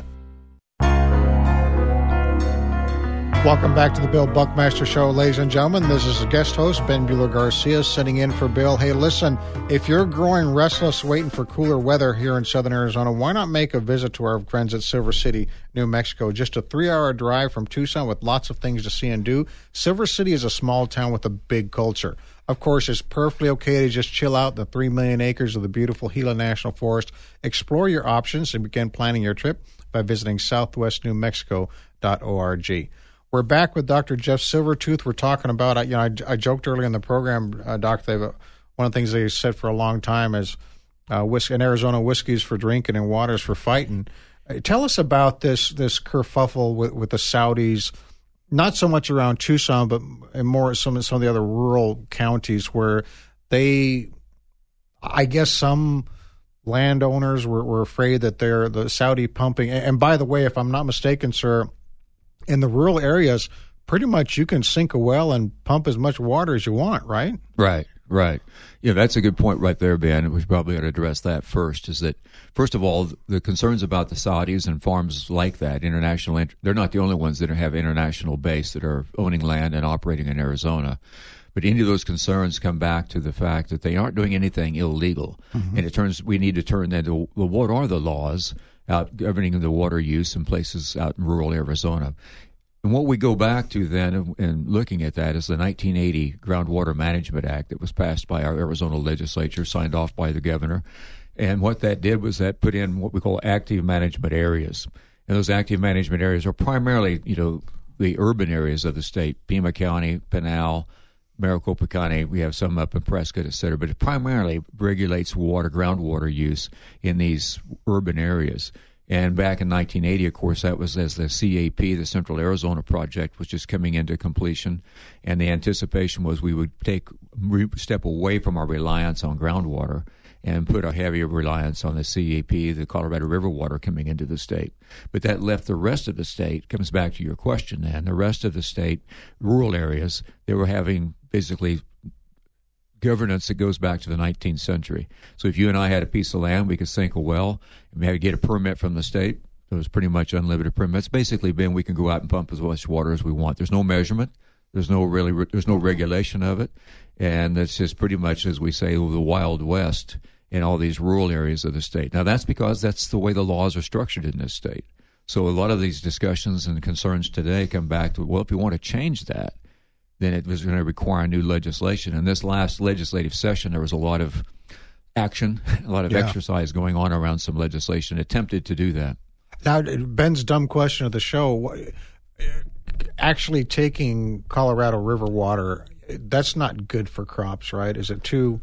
Welcome back to the Bill Buckmaster Show, ladies and gentlemen. This is the guest host, Ben Bueller Garcia, sitting in for Bill. Hey, listen, if you're growing restless waiting for cooler weather here in southern Arizona, why not make a visit to our friends at Silver City, New Mexico? Just a three-hour drive from Tucson with lots of things to see and do. Silver City is a small town with a big culture. Of course, it's perfectly okay to just chill out in the three million acres of the beautiful Gila National Forest. Explore your options and begin planning your trip by visiting southwest new mexico dot org. We're back with Doctor Jeff Silvertooth. We're talking about, you know, I, I joked earlier in the program, uh, Doc, they, one of the things they said for a long time is uh, whiskey, in Arizona, whiskey's for drinking and water's for fighting. Uh, tell us about this this kerfuffle with, with the Saudis, not so much around Tucson, but more some, some of the other rural counties where they, I guess some landowners were, were afraid that they're the Saudi pumping. And, and by the way, if I'm not mistaken, sir, in the rural areas, pretty much you can sink a well and pump as much water as you want, right? Right, right. Yeah, that's a good point right there, Ben. We probably ought to address that first, is that, first of all, the concerns about the Saudis and farms like that, international, they're not the only ones that have international base that are owning land and operating in Arizona. But any of those concerns come back to the fact that they aren't doing anything illegal. Mm-hmm. And it turns, we need to turn into, well, what are the laws out governing the water use in places out in rural Arizona. And what we go back to then in looking at that is the nineteen eighty Groundwater Management Act that was passed by our Arizona legislature, signed off by the governor. And what that did was that put in what we call active management areas. And those active management areas are primarily, you know, the urban areas of the state, Pima County, Pinal, Maricopa County. We have some up in Prescott, et cetera. But it primarily regulates water, groundwater use in these urban areas. And back in nineteen eighty, of course, that was as the C A P, the Central Arizona Project, was just coming into completion. And the anticipation was we would take step away from our reliance on groundwater and put a heavier reliance on the C A P, the Colorado River water coming into the state. But that left the rest of the state, comes back to your question then, the rest of the state, rural areas, they were having basically governance that goes back to the nineteenth century. So if you and I had a piece of land, we could sink a well, and we had to get a permit from the state. It was pretty much unlimited permits. Basically, been we can go out and pump as much water as we want. There's no measurement. There's no really there's no regulation of it, and it's just pretty much, as we say, the Wild West in all these rural areas of the state. Now, that's because that's the way the laws are structured in this state. So a lot of these discussions and concerns today come back to, well, if you want to change that, then it was going to require new legislation. In this last legislative session, there was a lot of action, a lot of Yeah. exercise going on around some legislation attempted to do that. Now, Ben's dumb question of the show, actually taking Colorado River water, that's not good for crops, right? Is it too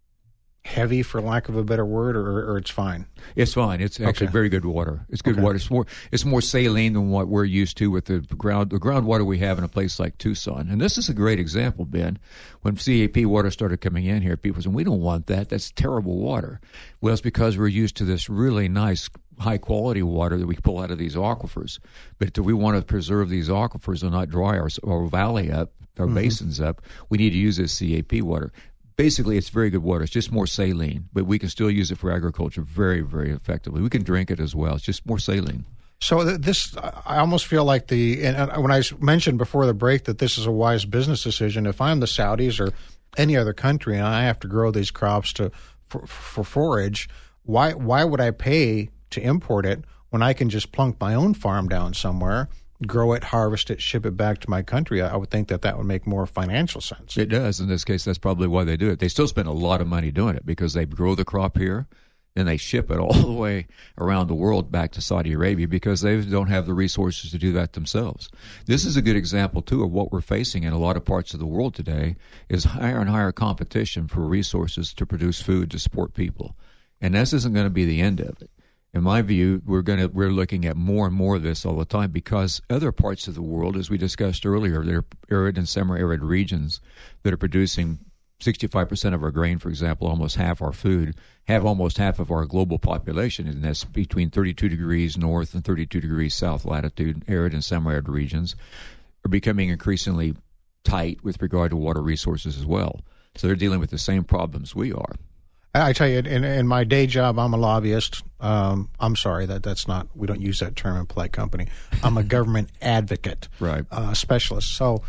heavy, for lack of a better word, or, or it's fine? It's fine. It's actually Okay. very good water. It's good Okay. water. It's more it's more saline than what we're used to with the ground the groundwater we have in a place like Tucson. And this is a great example, Ben. When C A P water started coming in here, people said, we don't want that. That's terrible water. Well, it's because we're used to this really nice, high-quality water that we pull out of these aquifers. But if we want to preserve these aquifers and not dry our, our valley up, our Mhm. basins up, we need to use this C A P water. Basically, it's very good water. It's just more saline, but we can still use it for agriculture very, very effectively. We can drink it as well. It's just more saline. So th- this, I almost feel like the, and when I s- mentioned before the break that this is a wise business decision, if I'm the Saudis or any other country and I have to grow these crops to for, for forage, why why would I pay to import it when I can just plunk my own farm down somewhere, grow it, harvest it, ship it back to my country? I would think that that would make more financial sense. It does. In this case, that's probably why they do it. They still spend a lot of money doing it because they grow the crop here, then they ship it all the way around the world back to Saudi Arabia because they don't have the resources to do that themselves. This is a good example, too, of what we're facing in a lot of parts of the world today is higher and higher competition for resources to produce food to support people. And this isn't going to be the end of it. In my view, we're going to we're looking at more and more of this all the time because other parts of the world, as we discussed earlier, they're arid and semi-arid regions that are producing sixty-five percent of our grain, for example, almost half our food, have almost half of our global population, and that's between thirty-two degrees north and thirty-two degrees south latitude, arid and semi-arid regions, are becoming increasingly tight with regard to water resources as well. So they're dealing with the same problems we are. I tell you, in, in my day job, I'm a lobbyist. Um, I'm sorry that that's not. We don't use that term in polite company. I'm a government advocate, right? Uh, specialist. So,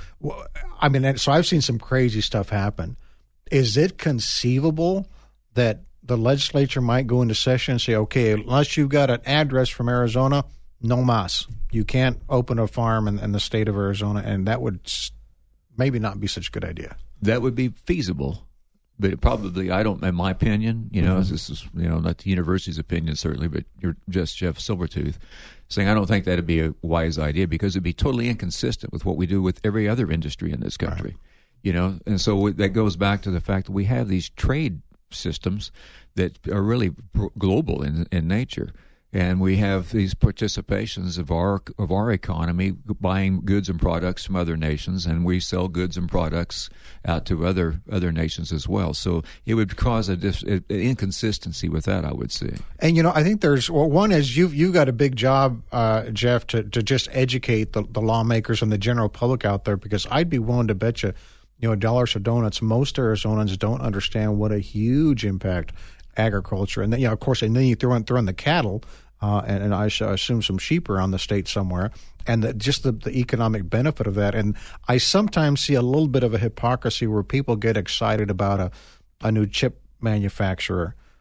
I mean, so I've seen some crazy stuff happen. Is it conceivable that the legislature might go into session and say, "Okay, unless you've got an address from Arizona, no mas. You can't open a farm in, in the state of Arizona," and that would maybe not be such a good idea. That would be feasible. But it probably, I don't, in my opinion, you know, Mm-hmm. this is, you know, not the university's opinion certainly, but you're just Jeff Silvertooth saying I don't think that'd be a wise idea because it'd be totally inconsistent with what we do with every other industry in this country, right. You know, and so that goes back to the fact that we have these trade systems that are really global in, in nature. And we have these participations of our of our economy buying goods and products from other nations, and we sell goods and products out to other other nations as well. So it would cause a dis, an inconsistency with that, I would say. And you know, I think there's well, one is you've you got a big job, uh, Jeff, to to just educate the, the lawmakers and the general public out there, because I'd be willing to bet you, you know, dollars to donuts, most Arizonans don't understand what a huge impact agriculture, and then, you know, of course, and then you throw in, throw in the cattle, uh, and, and I assume some sheep around the state somewhere, and the, just the, the economic benefit of that. And I sometimes see a little bit of a hypocrisy where people get excited about a, a new chip manufacturer.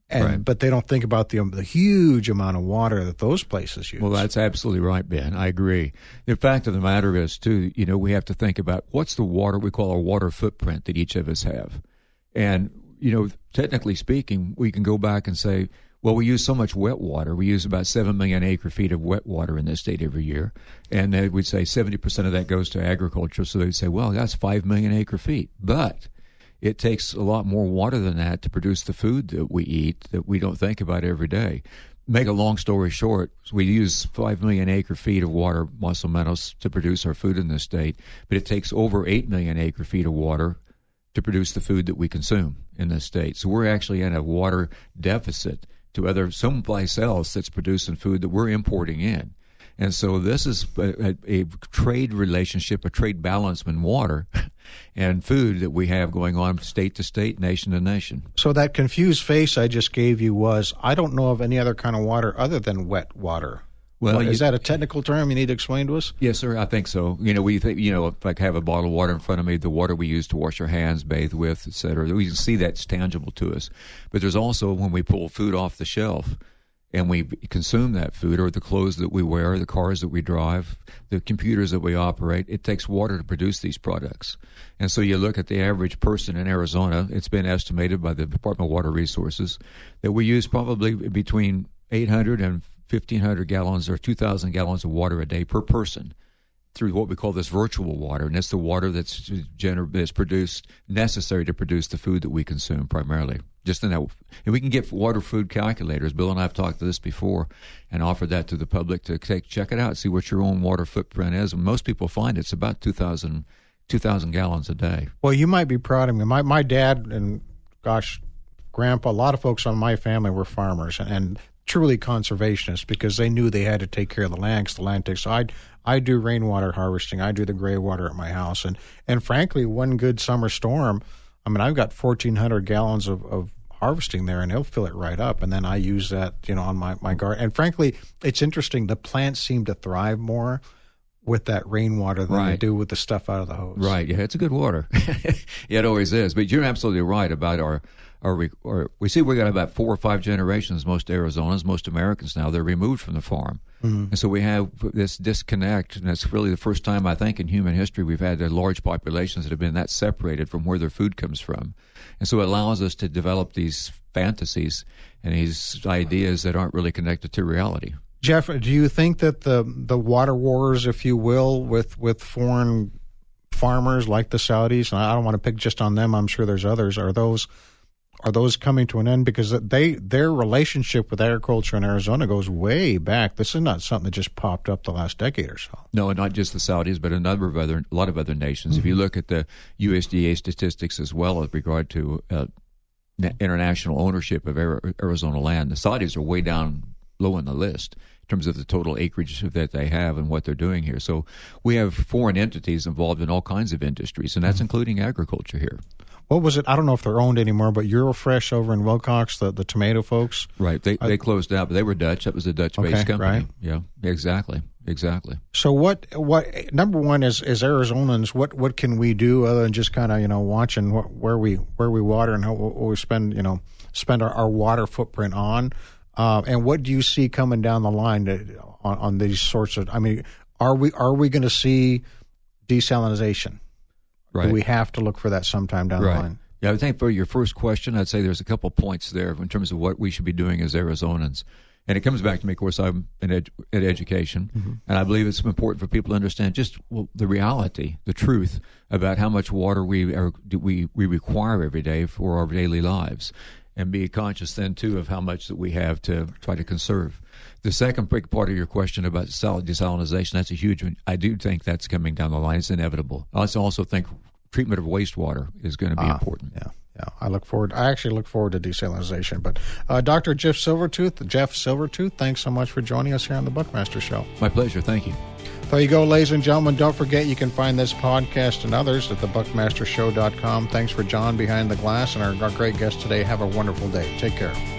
And, right. But they don't think about the, the huge amount of water that those places use. Well, that's absolutely right, Ben. I agree. The fact of the matter is, too, you know, we have to think about what's the water we call our water footprint that each of us have. And, you know, technically speaking, we can go back and say, well, we use so much wet water. We use about seven million acre feet of wet water in this state every year. And they would say seventy percent of that goes to agriculture. So they'd say, well, that's five million acre feet. But it takes a lot more water than that to produce the food that we eat that we don't think about every day. Make a long story short, we use five million acre feet of water, muscle meadows, to produce our food in this state, but it takes over eight million acre feet of water to produce the food that we consume in this state. So we're actually in a water deficit to other someplace else that's producing food that we're importing in. And so this is a, a, a trade relationship, a trade balance in water and food that we have going on state to state, nation to nation. So that confused face I just gave you was, I don't know of any other kind of water other than wet water. Well, well you, is that a technical term you need to explain to us? Yes, sir, I think so. You know, we think, you know, if I have a bottle of water in front of me, the water we use to wash our hands, bathe with, et cetera, we can see that's tangible to us. But there's also when we pull food off the shelf, and we consume that food, or the clothes that we wear, the cars that we drive, the computers that we operate, it takes water to produce these products. And so you look at the average person in Arizona, it's been estimated by the Department of Water Resources that we use probably between eight hundred and fifteen hundred gallons or two thousand gallons of water a day per person through what we call this virtual water. And it's the water that's, gener- that's produced, necessary to produce the food that we consume primarily. Just in that, and we can get water food calculators. Bill and I have talked to this before and offered that to the public to take, check it out, see what your own water footprint is. And most people find it's about two thousand, two thousand gallons a day. Well, you might be proud of me. My, my dad and, gosh, Grandpa, a lot of folks on my family were farmers and, and truly conservationists because they knew they had to take care of the land because the land takes. So I I do rainwater harvesting. I do the gray water at my house. And, and frankly, one good summer storm, I mean, I've got fourteen hundred gallons of, of harvesting there, and they'll fill it right up. And then I use that, you know, on my, my garden. And frankly, it's interesting. The plants seem to thrive more with that rainwater than right. they do with the stuff out of the hose. Right. Yeah, it's a good water. Yeah, it always is. But you're absolutely right about our, our, our we see we got about four or five generations, most Arizonans, most Americans now, they're removed from the farm. Mm-hmm. And so we have this disconnect, and it's really the first time, I think, in human history we've had large populations that have been that separated from where their food comes from. And so it allows us to develop these fantasies and these ideas that aren't really connected to reality. Jeff, do you think that the the water wars, if you will, with, with foreign farmers like the Saudis, and I don't want to pick just on them, I'm sure there's others, are those are those coming to an end? Because they their relationship with agriculture in Arizona goes way back. This is not something that just popped up the last decade or so. No, not just the Saudis, but a number of other, a lot of other nations. Mm-hmm. If you look at the U S D A statistics as well with regard to uh, international ownership of Arizona land, the Saudis are way down low on the list in terms of the total acreage that they have and what they're doing here. So we have foreign entities involved in all kinds of industries, and that's mm-hmm. including agriculture here. What was it? I don't know if they're owned anymore, but Eurofresh over in Wilcox, the, the tomato folks? Right. They I, they closed out, but they were Dutch. That was a Dutch-based okay, company. Right. Yeah, exactly. Exactly. So what, what number one is, is Arizonans, what, what can we do other than just kind of, you know, watching what, where we where we water and how what we spend, you know, spend our, our water footprint on? Uh, and what do you see coming down the line to, on, on these sorts of, I mean, are we are we going to see desalination? Right. Do we have to look for that sometime down right. the line? Yeah, I think for your first question, I'd say there's a couple points there in terms of what we should be doing as Arizonans. And it comes back to me, of course, I'm in ed- in education, mm-hmm. and I believe it's important for people to understand just well, the reality, the truth about how much water we are, do we, we require every day for our daily lives, and be conscious then, too, of how much that we have to try to conserve. The second big part of your question about desalinization, that's a huge one. I do think that's coming down the line. It's inevitable. I also think treatment of wastewater is going to be ah, important. Yeah, yeah. I look forward. I actually look forward to desalinization. But uh, Doctor Jeff Silvertooth, Jeff Silvertooth, thanks so much for joining us here on the Buckmaster Show. My pleasure. Thank you. There you go, ladies and gentlemen. Don't forget you can find this podcast and others at the buckmaster show dot com. Thanks for John behind the glass and our, our great guest today. Have a wonderful day. Take care.